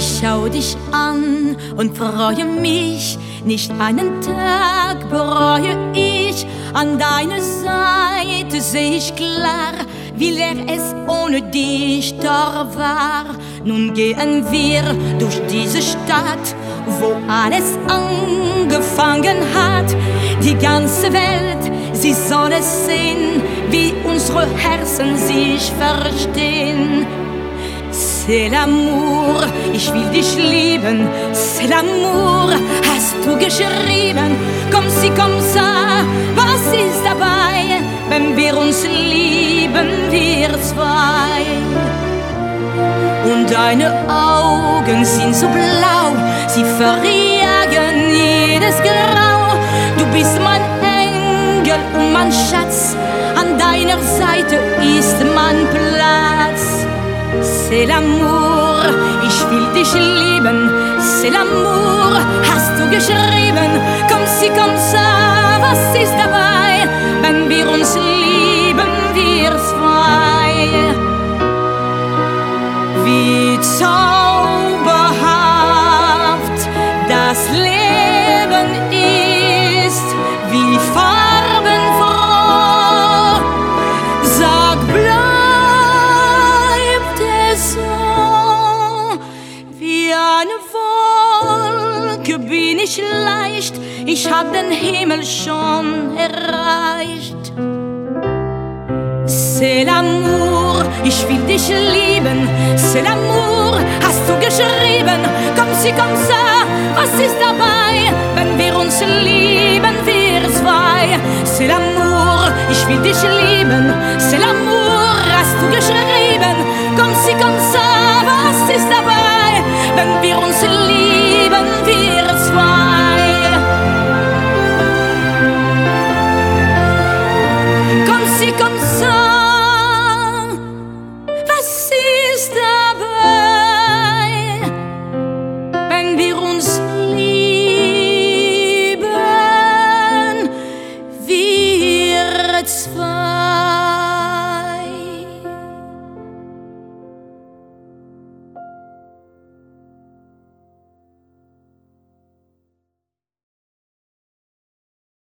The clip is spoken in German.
Ich schau dich an und freue mich, nicht einen Tag bereue ich. An deiner Seite seh ich klar, wie leer es ohne dich da war. Nun gehen wir durch diese Stadt, wo alles angefangen hat. Die ganze Welt, sie soll es sehen, wie unsere Herzen sich verstehen. C'est l'amour, ich will dich lieben. C'est l'amour, hast du geschrieben. Comme si, comme ça, was ist dabei, wenn wir uns lieben, wir zwei? Und deine Augen sind so blau, sie verjagen jedes Grau. Du bist mein Engel und mein Schatz, an deiner Seite ist mein Platz. C'est l'amour, ich will dich lieben. C'est l'amour, hast du geschrieben. Comme si, comme ça, was ist dabei, wenn wir uns lieben, wir zwei? Wie zauberhaft das Leben ist, wie farbenfroh. Sag, bleibt es so? Wie eine Wolke bin ich leicht, ich hab den Himmel schon erreicht. C'est l'amour, ich will dich lieben. C'est l'amour, hast du geschrieben. Comme si, comme ça, was ist dabei, wenn wir uns lieben, wir zwei? C'est l'amour, ich will dich lieben. C'est l'amour, hast du geschrieben. Comme si, comme ça, was ist dabei, wenn wir uns lieben?